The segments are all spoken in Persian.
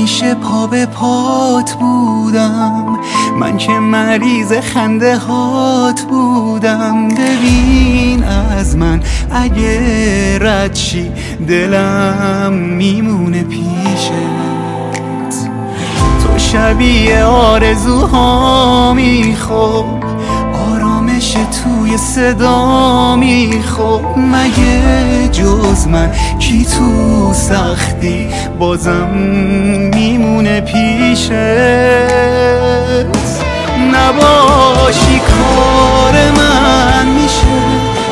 همیشه پا به پات بودم، من که مریض خنده هات بودم. ببین از من اگه رد شی دلم میمونه پیشت. تو شبیه آرزوها میخوب، آرامش توی صدا میخوب. مگه جز من کی تو سختی بازم میمونه پیشت؟ نباشی کار من میشه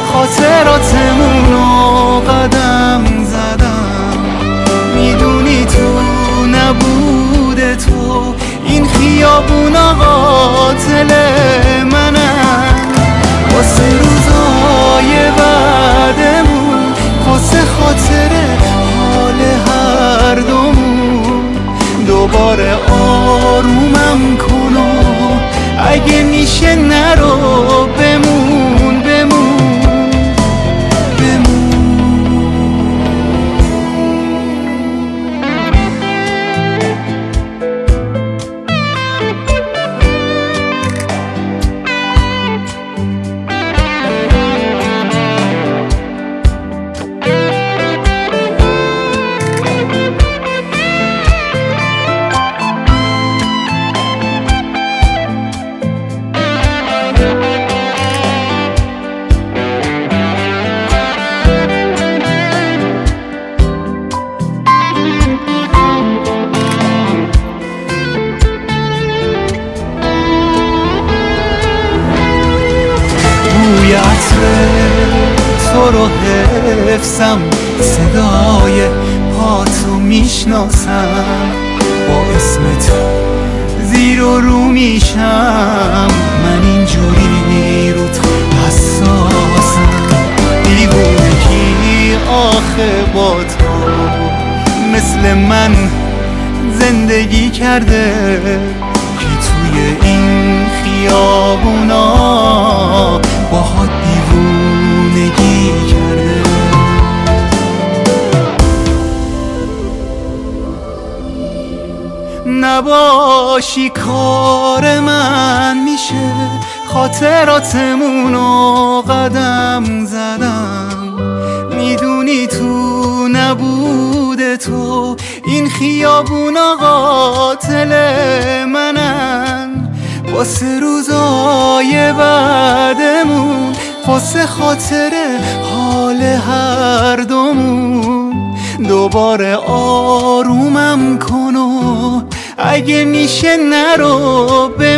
خاطراتمونو قدم زدم. میدونی تو نبوده تو این خیابونا قاتل منم. واسه روزای بعدمون، واسه خاطر حال هر دومون، دوباره آرومم کن و اگه میشه نرو، بمون بمون بمون. بوی عطر تو رو حفظم، صدای پاتو میشناسم، با اسم تو زیر و رو میشم. من اینجوری رو تو حساسم، دیوونگی آخه با تو مثل من زندگی کرده که توی این خیابونا باهات دیوونگی کرده. نباشی کار من میشه خاطراتمونو قدم زدم. میدونی تو نبوده تو این خیابونا قاتل منن. واسه روزای بعدمون، واسه خاطر حال هر دومون، دوباره آرومم کن و اگه میشه نرو.